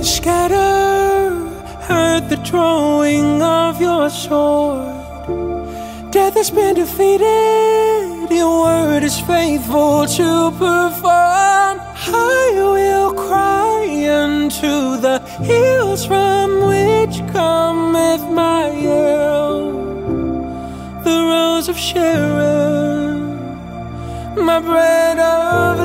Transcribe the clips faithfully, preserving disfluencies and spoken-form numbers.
Enemies scatter, heard the drawing of your sword. Death has been defeated, your word is faithful to perform. I will cry unto the hills from which cometh my help. The rose of Sharon, my bread of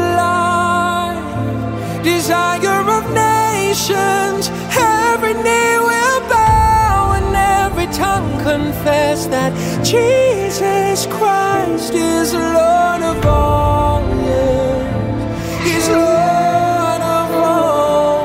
life, desire of nations, every knee will bow and every tongue confess that Jesus Christ is Lord of all, yes, He's Lord of all.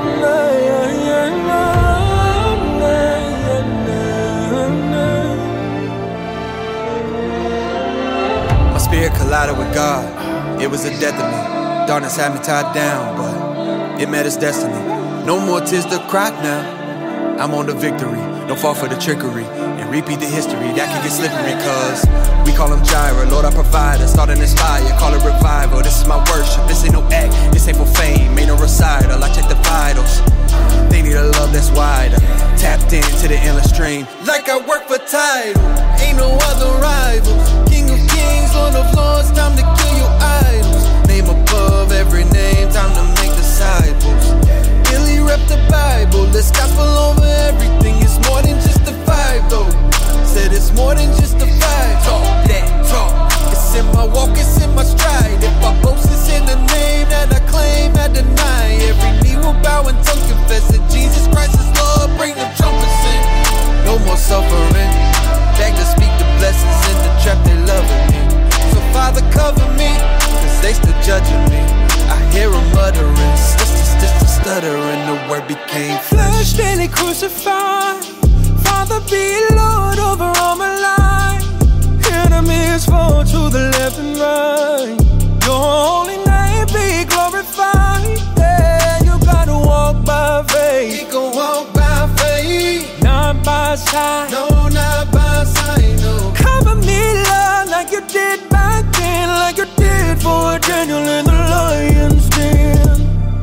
My spirit collided with God, it was a death of me. Darkness had me tied down, but it met its destiny. No more tears to cry now, I'm on the victory. Don't fall for the trickery and repeat the history. That can get slippery, cause we call him Jireh, Lord our provider. Starting this fire, call it revival. This is my worship, this ain't no act, this ain't for fame, ain't no recital. I check the vitals, they need a love that's wider. Tapped into the endless stream, like I work for Tidal. Ain't no other rivals. King of kings, Lord of lords, time to kill your idols. Name above every name, time to make disciples. Really rep the Bible, this gospel over everything. It's more than just a vibe though. Said it's more than just a vibe. Talk that talk, it's in my walk, it's in my stride. If I boast, it's in the name that I claim, I deny. Every knee will bow and tongue confess that Jesus Christ is Lord. Bring the trumpets in. No more suffering, back to speak the blessings in the trap they loving me. So Father cover me, cause they still judging me. I hear them muttering, sister, sister, stuttering. The word became flesh, daily crucified. Father be Lord over all my life. Enemies fall to the left and right. Your holy name be glorified. Yeah, you gotta walk by faith. You can walk by faith, not by sight. No, not by sight, no. Cover me, Lord, like you did back then, like you did for Daniel in the lion's den.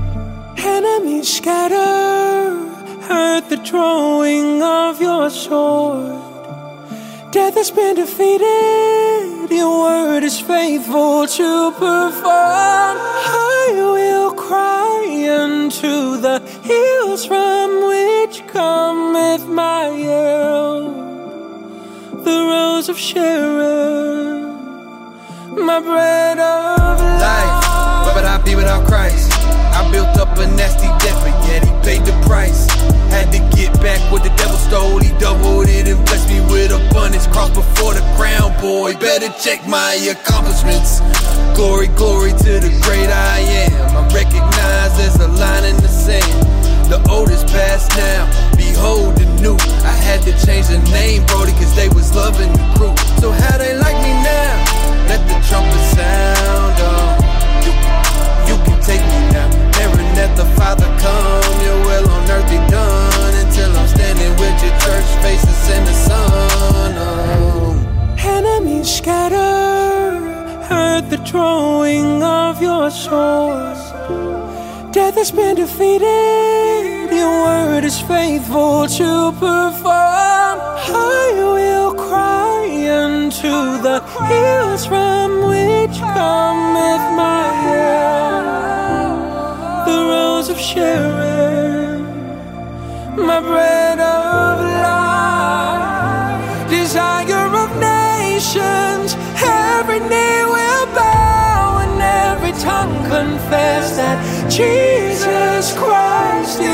Enemies scatter, heard the drawing of your sword. Death has been defeated, your word is faithful to perform. I will cry unto the hills from which cometh my help. The rose of Sharon, my bread of life. Where would I be without Christ? I built up a nasty debt, but yet he paid the price. Had to get back what the devil stole. He doubled it and blessed me with abundance. Cross before the crown, boy, better check my accomplishments. Glory, glory to the great I am. I recognize there's a line in the sand. The old is past now, behold the new. I had to change the name, Brody, cause they was loving the crew. So how they like me now? Let the trumpet sound, oh. You, you can take me now. Never let the Father come. Your will on earth be done. Until I'm standing with your church faces in the sun, oh. Enemies scatter, heard the drawing of your sword. Death has been defeated, your word is faithful to perform. I will cry unto the hills from which cometh my help. The rose of Sharon, my bread of life, desire of nations, every knee will bow and every tongue confess that Jesus Christ is